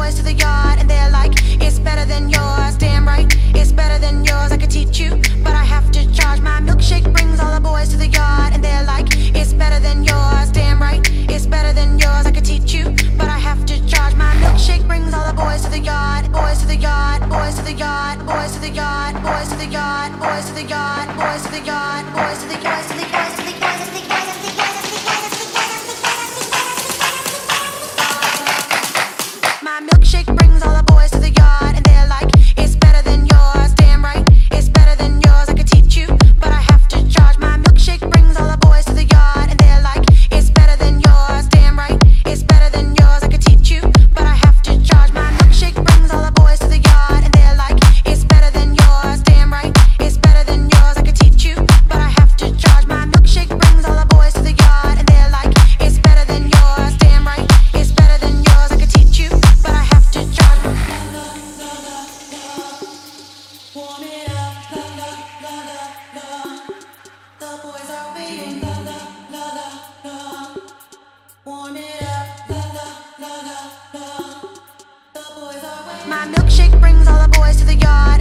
boys to the yard, and they're like, it's better than yours. Damn right, it's better than yours. I could teach you, but I have to charge. My milkshake brings all the boys to the yard, and they're like, it's better than yours. Damn right, it's better than yours. I could teach you, but I have to charge. My milkshake brings all the boys to the yard, boys to the yard, boys to the yard, boys to the yard, boys to the yard, boys to the yard, boys to the yard, boys to the yard, boys to the yard, boys to the yard. My milkshake brings all the boys to the yard, and they're like, it's better than yours. Damn right, it's better than yours. I could teach you, but I have to charge. My milkshake brings all the boys to the yard, and they're like, it's better than yours. Damn right, it's better than yours. I could teach you, but I have to charge. My milkshake brings all the boys to the yard, and they're like, it's better than yours. Damn right, it's better than yours. I could teach you, but I have to charge. My milkshake brings all the boys to the yard, and they're like, it's better than yours. Damn right, it's better than yours. I could teach you, but I have to charge. Warm it up, the boys are waiting. Warm it up, the boys are waiting. My milkshake brings all the boys to the yard.